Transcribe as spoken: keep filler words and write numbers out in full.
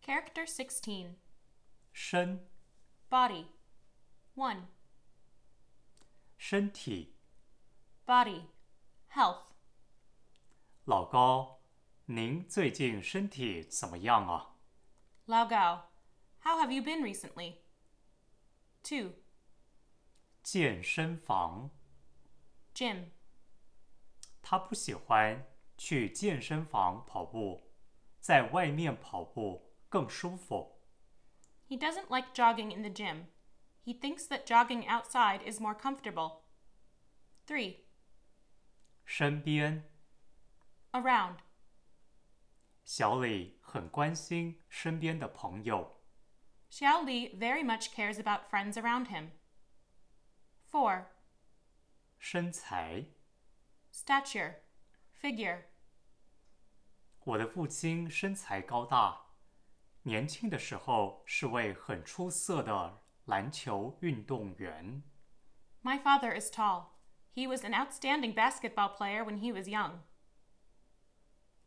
Character sixteen. 身 Body. one. 身体 Body. Health. 老高，您最近身体怎么样啊？ Lao Gao. How have you been recently? two. 健身房， Gym. 他不喜欢去健身房跑步，在外面跑步更舒服。 He doesn't like jogging in the gym. He thinks that jogging outside is more comfortable. three. 身边， Around. 小李很关心身边的朋友。 Xiao Li very much cares about friends around him. four. 身材， Stature. Figure. 我的父亲身材高大，年轻的时候是位很出色的篮球运动员。 My father is tall. He was an outstanding basketball player when he was young.